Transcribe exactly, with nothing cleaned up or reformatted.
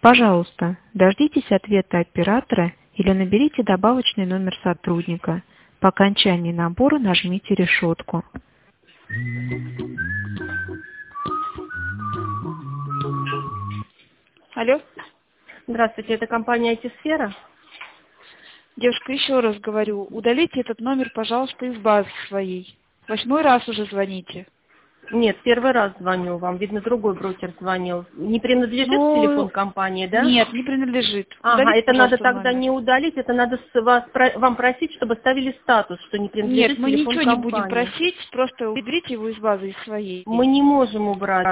Пожалуйста, дождитесь ответа оператора или наберите добавочный номер сотрудника. По окончании набора нажмите решетку. Алло. Здравствуйте, это компания ай ти-сфера? Девушка, еще раз говорю, удалите этот номер, пожалуйста, из базы своей. Восьмой раз уже звоните. Нет, первый раз звоню вам. Видно, другой брокер звонил. Не принадлежит Ну, телефон компании, да? Нет, не принадлежит. Ага, Удалите, это надо пожалуйста, тогда номер. не удалить, это надо с вас, про- вам просить, чтобы ставили статус, что не принадлежит Нет, мы телефон ничего не компании. будем просить, просто уберите его из базы из своей. Мы не можем убрать.